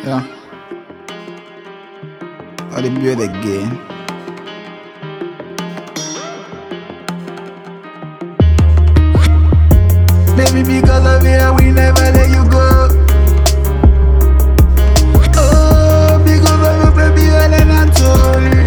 Yeah, I'll do it again. Baby, because of you, I will never let you go. Oh, because of you, baby, Helen and Tori.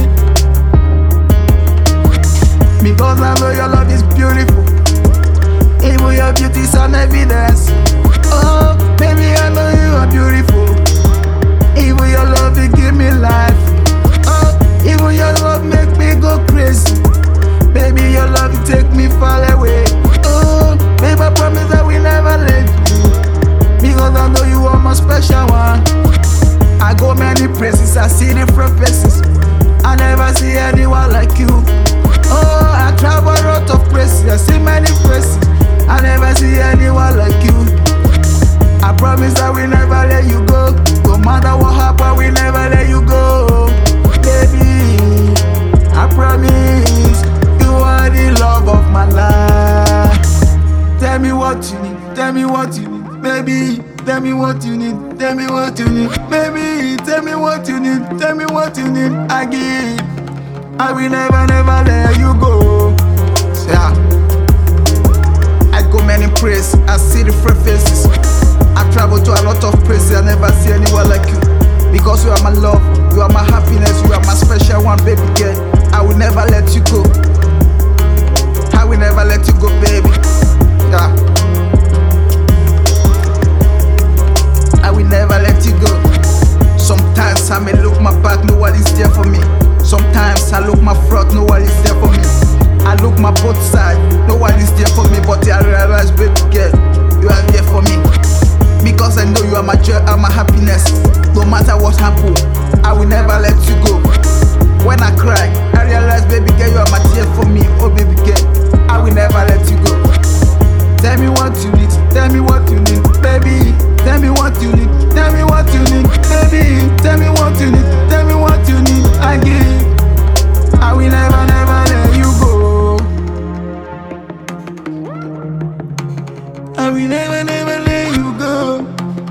Because I know your love is beautiful. Even your beauty is an evidence. Oh, baby, I know you are beautiful. Even your love, you give me life. Oh, even your love make me go crazy. Baby, your love, you take me far away. Oh, baby, I promise I will never let you. Because I know you are my special one. I go many places, I see different places. I never see anyone like you. Oh, I travel a lot of places, I see many places. I never see anyone like you. I promise I will never let you go. No matter what happens, I will never let you go. Baby, I promise you are the love of my life. Tell me what you need, tell me what you need, baby. Tell me what you need, tell me what you need, baby. Tell me what you need, tell me what you need. I give. I will never, never let you go. Yeah. I go many places, I see different faces. I travel to a lot of places, I never see anyone like you. Because you are my love, you are my happiness, you are my special one, baby girl. I will never let you go. I will never let you go, baby. Yeah. I will never let you go. Sometimes I may look my back, nobody's there for me. Sometimes I look my front, nobody's there for me. I look my both sides, nobody's there for me. But I realize, baby girl, you are there for me. Because I know you are my joy and my happiness. No matter what happens, I will never let you go. When I cry, I realize, baby girl, you are my tear for me. Oh baby girl, I will never let you go. Tell me what you need, tell me what you need, baby. Tell me what you need, tell me what you need, baby. Tell me what you need, tell me what you need. I give. I will never, never let you go. I will never, never let you go.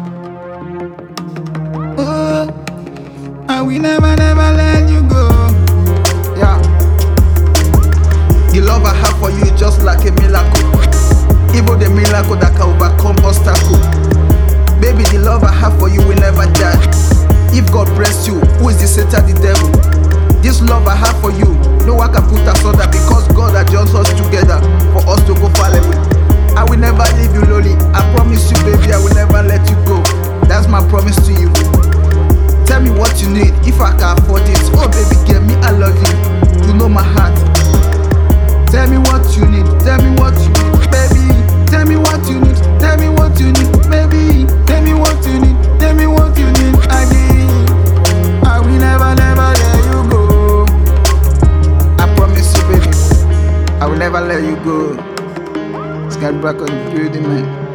Oh, I will never, never let you go. Yeah. The love I have for you is just like a miracle. Even the miracle that can overcome obstacle. Baby, the love I have for you will never die. If God bless you, who is the Satan, the devil? This love I have for you, no one can put us under. Because God has joined us together for us to go far away. I will never leave you lonely. I promise you, baby, I will never let you go. That's my promise to you. Tell me what you need, if I can afford it. Oh baby, girl, me, I love you. You know my heart. Tell me what you need, tell me what you need, baby. Tell me what you need, tell me what you need, baby. Tell me what you need, tell me what you need. I give. I will never, never let you go. I promise you, baby, I will never let you go. Let's get back on the building, man.